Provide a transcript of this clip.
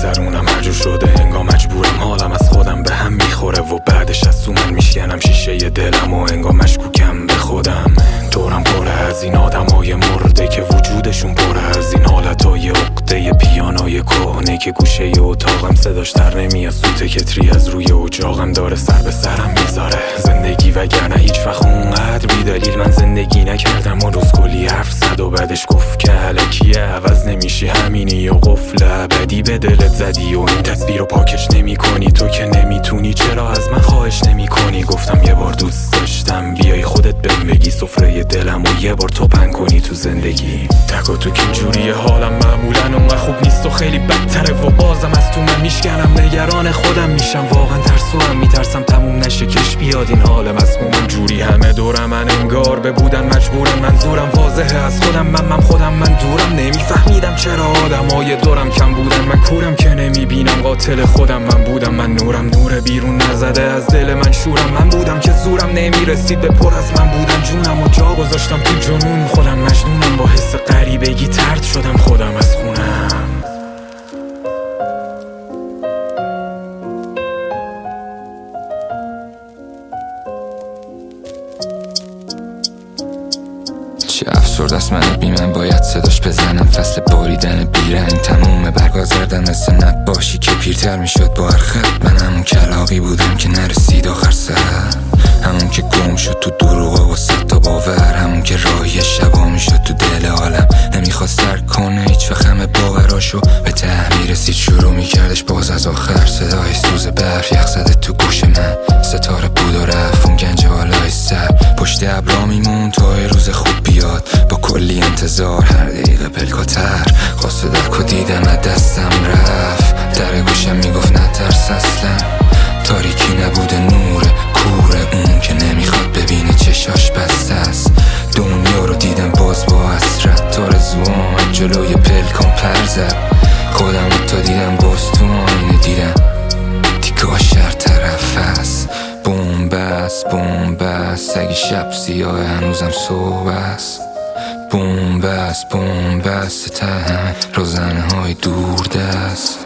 میگذرونم هر جور شده انگار مجبورم، حالم از خودم به هم میخوره و بعدش از تو من میشکنم شیشه دلم و انگار مشکوکم به خودم. دورم پره از این آدمای مرده که وجودشون پره از این حالتای عقده پیانوی کهنه که گوشه اتاقم صداش در نمیاد، سوت کتری از روی اجاقم داره سر به سرم میذاره. زندگی وگرنه هیچ وقت اونقدر بی دلیل من زندگی نکردم و روز کلی حرف زد و بعدش گفت که الکیه عوض نمیشی همینی و قفل ابدی به دلت زدی و این تصویر رو پاکش نمی کنی. تو که نمیتونی چرا از من خواهش نمی کنی؟ گفتم یه بار دوست داشتم بیای خودت بهم بگی سفره دلم و یه بار تو پن کنی تو زندگی. تک و تو که جوریه حالم معمولا اونقدر خوب نیست و خیلی بدتره و بازم از تو من میشکنم، نگران خودم میشم، واقعا ترسوام، میترسم تموم نشه کش بیاد این حال مسمومم. جوری همه دورم من انگار به بودن مجبورم، منظورم واضحه از خودم من دورم. نمیفهمیدم چرا آدمای دورم کم بودن، من کورم که نمیبینم قاتل خودم من بودم. من نورم نور بیرون نزده از دل من شورم، من بودم که زورم نمیرسید به پر از من بودن جونم و جا گذاشتم تو جنون خودم، مجنونم با حس غریبگی طرد شدم خودم از خونم. چه افسرد است من بی من باید صداش بزنم، فصل باریدن بیرنگ تمومه، برگازردن مثل نباشی که پیرتر میشد با هر خط. من همون کلاقی بودم که نرسید آخر سر، همون که گم شد تو دروغا و صد تا باور، همون که راهی شبا میشد تو دل عالم، نمیخواست سر کنه هیچ وقت همه باوراشو به ته میرسید، شروع میکردش باز از آخر. صدای سوز برف یخ زده تو گوش من، ستاره بود و رفت اون گنج بالای سر، پشت ابرا میمون تا روز خوب بیاد، با کلی انتظار هر دقیقه پلکاتر. قاصدک و دیدم از دستم رفت، در گوشم میگفت نترس اصلا، تاریکی نبوده نور کوره، اون که نمیخواد ببینه چشاش بسته است. دنیا رو دیدم باز با حسرت، تارزوام از جلوی پلکان پر زد، خودم تا دیدم باز تو آینه دیدم دیگه شهر طرف است. بومبست اگه شب سیاه هنوزم صبح است، بومبست ته همه روزنه های دور دست.